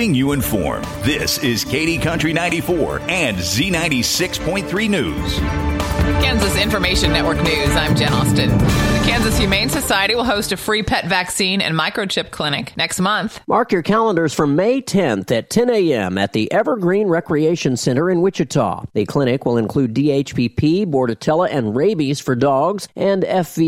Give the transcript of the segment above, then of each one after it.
keeping you informed. This is Katy Country 94 and Z96.3 News. Kansas Information Network News. I'm Jen Austin. The Kansas Humane Society will host a free pet vaccine and microchip clinic next month. Mark your calendars for May 10th at 10 a.m. at the Evergreen Recreation Center in Wichita. The clinic will include DHPP, Bordetella, and rabies for dogs, and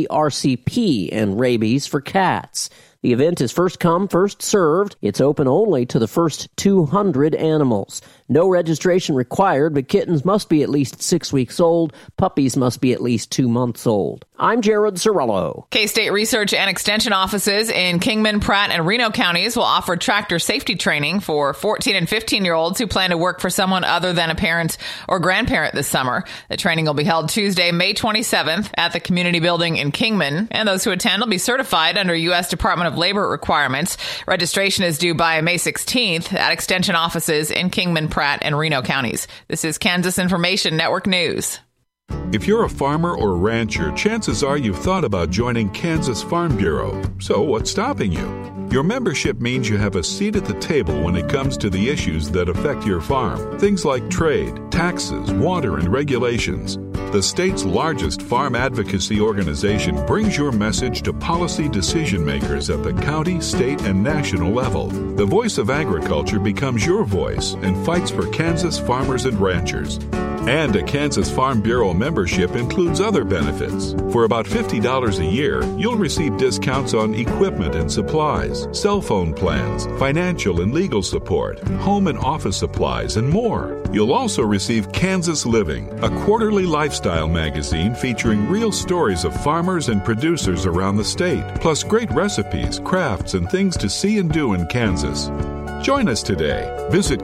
FVRCP and rabies for cats. The event is first come, first served. It's open only to the first 200 animals. No registration required, but kittens must be at least 6 weeks old. Puppies must be at least 2 months old. I'm Jared Sorello. K-State Research and Extension offices in Kingman, Pratt, and Reno counties will offer tractor safety training for 14 and 15-year-olds who plan to work for someone other than a parent or grandparent this summer. The training will be held Tuesday, May 27th at the community building in Kingman, and those who attend will be certified under U.S. Department of Labor requirements. Registration is due by May 16th at Extension offices in Kingman, Pratt, and Reno counties. This is Kansas Information Network News. If you're a farmer or rancher, chances are you've thought about joining Kansas Farm Bureau. So what's stopping you? Your membership means you have a seat at the table when it comes to the issues that affect your farm. Things like trade, taxes, water, and regulations. The state's largest farm advocacy organization brings your message to policy decision makers at the county, state, and national level. The Voice of Agriculture becomes your voice and fights for Kansas farmers and ranchers. And a Kansas Farm Bureau membership includes other benefits. For about $50 a year, you'll receive discounts on equipment and supplies, cell phone plans, financial and legal support, home and office supplies, and more. You'll also receive Kansas Living, a quarterly lifestyle magazine featuring real stories of farmers and producers around the state, plus great recipes, crafts, and things to see and do in Kansas. Join us today. Visit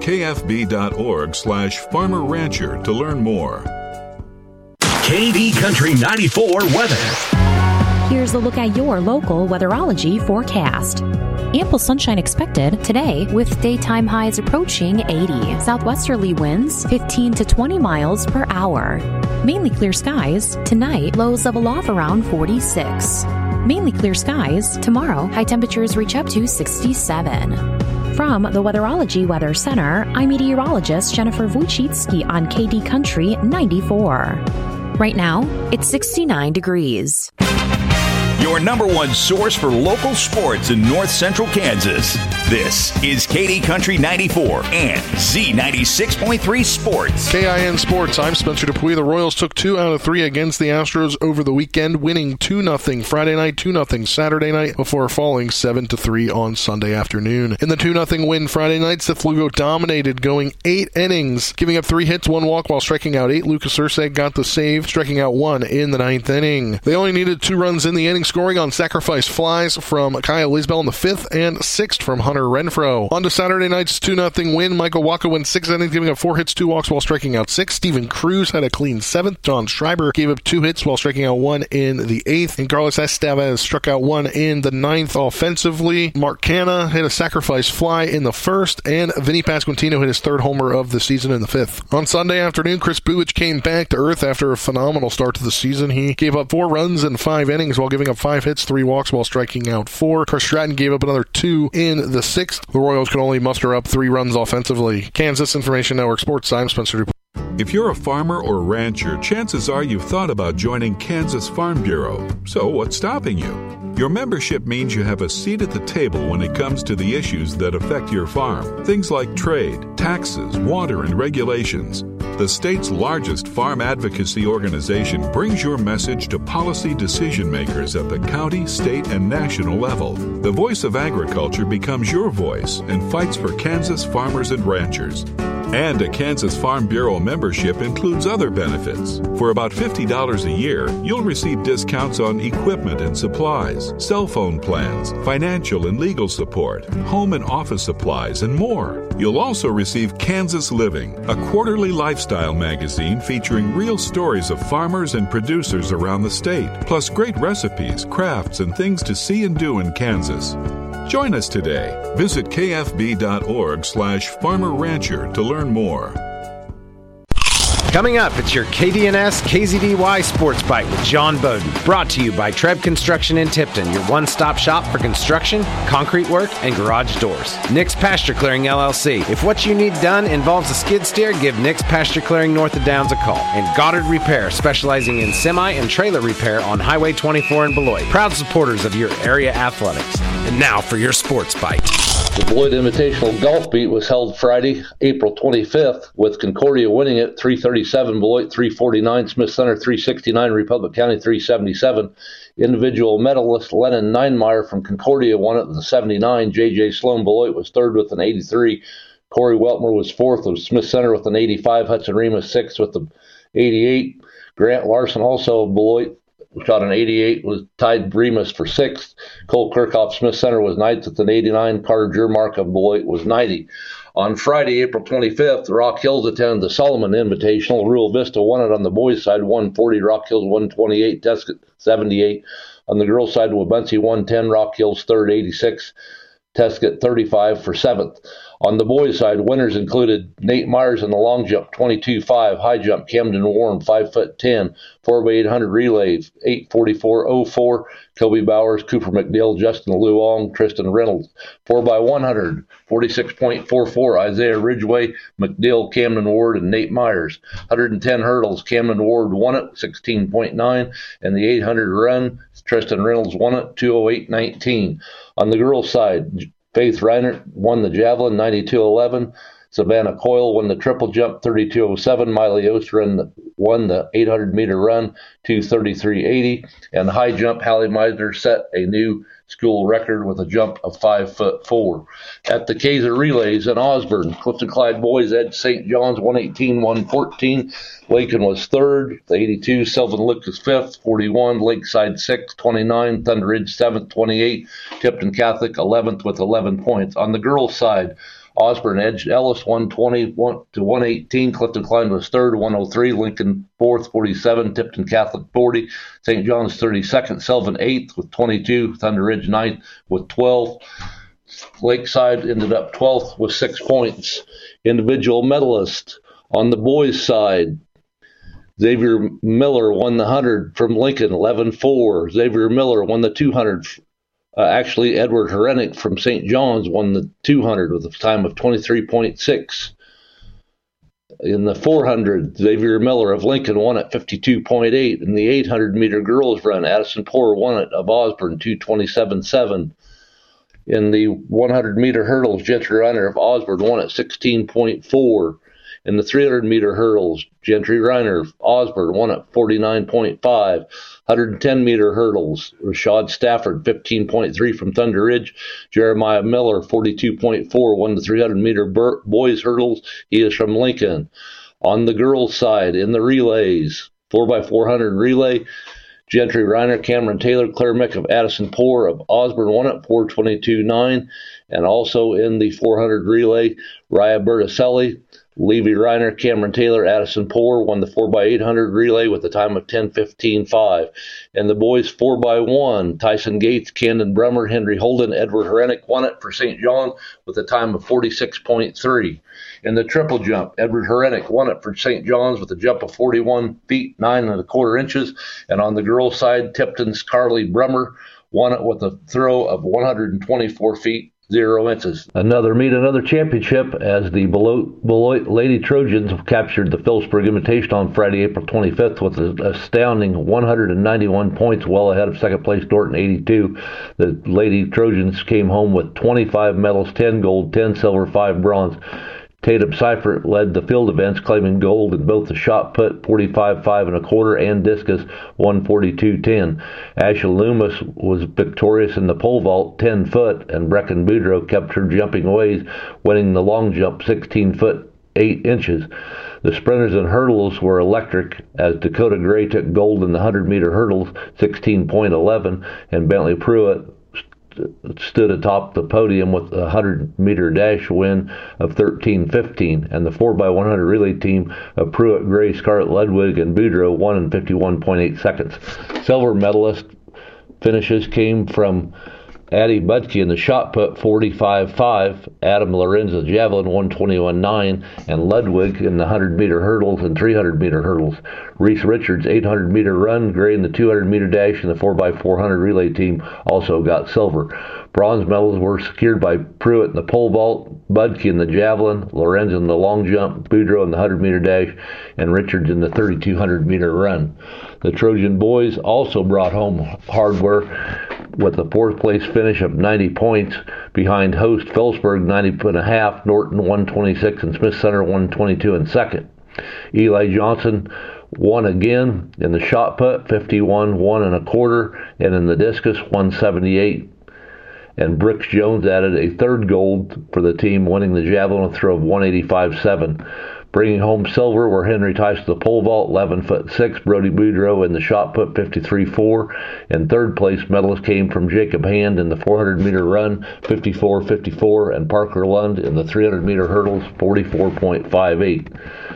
kfb.org/Farmer Rancher to learn more. KD Country 94 weather. Here's a look at your local weatherology forecast. Ample sunshine expected today with daytime highs approaching 80. Southwesterly winds 15 to 20 miles per hour. Mainly clear skies tonight, lows level off around 46. Mainly clear skies tomorrow, high temperatures reach up to 67. From the Weatherology Weather Center, I'm meteorologist Jennifer Wojcicki on KD Country 94. Right now, it's 69 degrees. Your number one source for local sports in North Central Kansas. This is KD Country 94 and Z96.3 Sports. KIN Sports, I'm Spencer Dupuy. The Royals took 2 out of 3 against the Astros over the weekend, winning 2-0 Friday night, 2-0 Saturday night, before falling 7-3 on Sunday afternoon. In the 2-0 win Friday night, Seth Lugo dominated, going 8 innings, giving up 3 hits, 1 walk, while striking out 8. Lucas Ursay got the save, striking out 1 in the 9th inning. They only needed 2 runs in the inning, scoring on sacrifice flies from Kyle Lisbell in the 5th and 6th from Hunter Renfroe. On to Saturday night's 2-0 win. Michael Wacha went 6 innings, giving up 4 hits, 2 walks while striking out 6. Steven Cruz had a clean 7th. John Schreiber gave up 2 hits while striking out 1 in the 8th. And Carlos Estevez struck out 1 in the 9th offensively. Mark Canha hit a sacrifice fly in the 1st, and Vinny Pasquantino hit his 3rd homer of the season in the 5th. On Sunday afternoon, Chris Buich came back to earth after a phenomenal start to the season. He gave up 4 runs in 5 innings while giving up 5 hits, 3 walks while striking out 4. Chris Stratton gave up another 2 in the 6th. The Royals could only muster up 3 runs offensively. Kansas Information Network Sports, I'm Spencer Dupuy. If you're a farmer or rancher, chances are you've thought about joining Kansas Farm Bureau. So what's stopping you? Your membership means you have a seat at the table when it comes to the issues that affect your farm. Things like trade, taxes, water, and regulations. The state's largest farm advocacy organization brings your message to policy decision makers at the county, state, and national level. The Voice of Agriculture becomes your voice and fights for Kansas farmers and ranchers. And a Kansas Farm Bureau membership includes other benefits. For about $50 a year, you'll receive discounts on equipment and supplies, cell phone plans, financial and legal support, home and office supplies, and more. You'll also receive Kansas Living, a quarterly lifestyle magazine featuring real stories of farmers and producers around the state, plus great recipes, crafts, and things to see and do in Kansas. Join us today. Visit kfb.org/Farmer Rancher to learn more. Coming up, it's your KDNS KZDY Sports Bite with John Bowden. Brought to you by Treb Construction in Tipton, your one-stop shop for construction, concrete work, and garage doors. Nick's Pasture Clearing LLC. If what you need done involves a skid steer, give Nick's Pasture Clearing North of Downs a call. And Goddard Repair, specializing in semi and trailer repair on Highway 24 in Beloit. Proud supporters of your area athletics. And now for your Sports Bite. The Beloit Invitational Golf Beat was held Friday, April 25th, with Concordia winning it 337, Beloit 349, Smith Center 369, Republic County 377. Individual medalist Lennon Ninemeyer from Concordia won it with a 79. J.J. Sloan Beloit was third with an 83. Corey Weltmer was fourth with Smith Center with an 85. Hudson Remus sixth with the 88. Grant Larson, also of Beloit, shot an 88, was tied Remus for sixth. Cole Kirkhoff Smith Center was ninth with an 89. Carter Jermark of Beloit was 90. On Friday, April 25th, the Rock Hills attended the Solomon Invitational. Rural Vista won it on the boys' side, 140. Rock Hills 128, Tesket 78. On the girls' side, Wabunsee 110. Rock Hills third, 86. Tesket 35 for seventh. On the boys' side, winners included Nate Myers in the long jump, 22.5, high jump, Camden Warren, 5'10", 4x800 relay, 8:44.04, Kobe Bowers, Cooper McNeil, Justin Luong, Tristan Reynolds, 4x100, 46.44, Isaiah Ridgway, McNeil, Camden Ward, and Nate Myers. 110 hurdles, Camden Ward won it, 16.9, and the 800 run, Tristan Reynolds won it, 2:08.19. On the girls' side, Faith Reinert won the javelin, 92.11. Savannah Coyle won the triple jump, 32.07. Miley Oster won the 800-meter run, 2:33.80. And the high jump, Hallie Meisner set a new school record with a jump of 5'4". At the Kaiser Relays in Osborne, Clifton Clyde boys edged St. John's 118-114. Lincoln was third, the 82. Sylvan Lucas fifth, 41. Lakeside sixth, 29. Thunder Ridge seventh, 28. Tipton Catholic 11th with 11 points. On the girls' side, Osborne edged Ellis 120-118. Clifton Clyde was third, 103. Lincoln fourth, 47. Tipton Catholic 40. St. John's 32nd. Sylvan 8th with 22. Thunder Ridge 9th with 12. Lakeside ended up 12th with 6 points. Individual medalist on the boys' side, Xavier Miller won the 100 from Lincoln, 11.4. Xavier Miller won the 200. Actually, Edward Herenick from St. John's won the 200 with a time of 23.6. In the 400, Xavier Miller of Lincoln won at 52.8. In the 800-meter girls run, Addison Poor won it of Osborne, 2:27.7. In the 100-meter hurdles, Gentry Reiner of Osborne won at 16.4. In the 300-meter hurdles, Gentry Reiner of Osborne won at 49.5. 110-meter hurdles, Rashad Stafford, 15.3 from Thunder Ridge. Jeremiah Miller, 42.4, won the 300-meter boys hurdles. He is from Lincoln. On the girls' side, in the relays, 4x400 relay, Gentry Reiner, Cameron Taylor, Claire Mick of Addison Poor of Osborne won it, 4:22.9. And also in the 400 relay, Raya Berticelli, Levy Reiner, Cameron Taylor, Addison Poor won the 4x800 relay with a time of 10:15.5. And the boys 4x1, Tyson Gates, Camden Brummer, Henry Holden, Edward Herenick won it for St. John with a time of 46.3. In the triple jump, Edward Herenick won it for St. John's with a jump of 41 feet, 9 1/4 inches. And on the girls' side, Tipton's Carly Brummer won it with a throw of 124 feet, 0 inches. Another championship as the Beloit Lady Trojans captured the Phillipsburg Invitational on Friday, April 25th with an astounding 191 points, well ahead of second place Dorton 82. The Lady Trojans came home with 25 medals, 10 gold, 10 silver, 5 bronze. Tatum Seifert led the field events, claiming gold in both the shot put 45 5 1/4 and discus 142-10. Ashley Loomis was victorious in the pole vault 10 foot, and Brecken Boudreaux kept her jumping ways, winning the long jump 16 foot 8 inches. The sprinters and hurdles were electric, as Dakota Gray took gold in the 100-meter hurdles 16.11, and Bentley Pruitt stood atop the podium with a 100-meter dash win of 13:15, and the 4x100 relay team of Pruitt, Gray, Scarlett, Ludwig, and Boudreaux won in 51.8 seconds. Silver medalist finishes came from Addie Budke in the shot put 45.5, Adam Lorenz the javelin 121.9, and Ludwig in the 100-meter hurdles and 300-meter hurdles. Reese Richards 800-meter run, Gray in the 200-meter dash, and the 4x400 relay team also got silver. Bronze medals were secured by Pruitt in the pole vault, Budke in the javelin, Lorenz in the long jump, Boudreaux in the 100-meter dash, and Richards in the 3,200-meter run. The Trojan boys also brought home hardware with a fourth-place finish of 90 points behind host Phillipsburg 90.5, Norton 126, and Smith Center 122 in second. Eli Johnson won again in the shot put, 51 1.25, and in the discus 178. And Brooks Jones added a third gold for the team, winning the javelin throw of 185.7. Bringing home silver were Henry Tice the pole vault, 11'6", Brody Boudreaux in the shot put, 53.4, and third place medalist came from Jacob Hand in the 400-meter run, 54.54, and Parker Lund in the 300-meter hurdles, 44.58.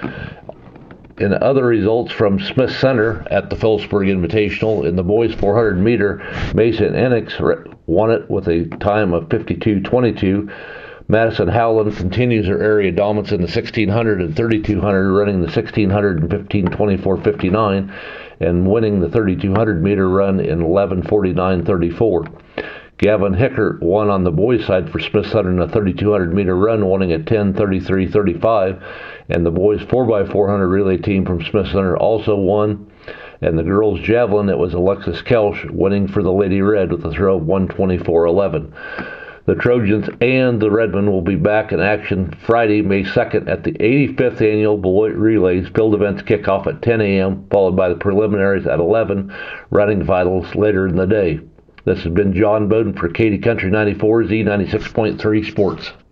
In other results from Smith Center at the Phillipsburg Invitational, in the boys 400-meter, Mason Enix won it with a time of 52.22. Madison Howland continues her area dominance in the 1600 and 3200, running the 1600 in 15:24.59 and winning the 3200 meter run in 11:49.34. Gavin Hickert won on the boys' side for Smith Center in the 3200 meter run, winning at 10:33.35, and the boys 4x400 relay team from Smith Center also won. And the girls' javelin, it was Alexis Kelsch winning for the Lady Red with a throw of 124.11. The Trojans and the Redmen will be back in action Friday, May 2nd at the 85th Annual Beloit Relays. Field events kick off at 10 a.m., followed by the preliminaries at 11, running finals later in the day. This has been John Bowden for Katy Country 94, Z96.3 Sports.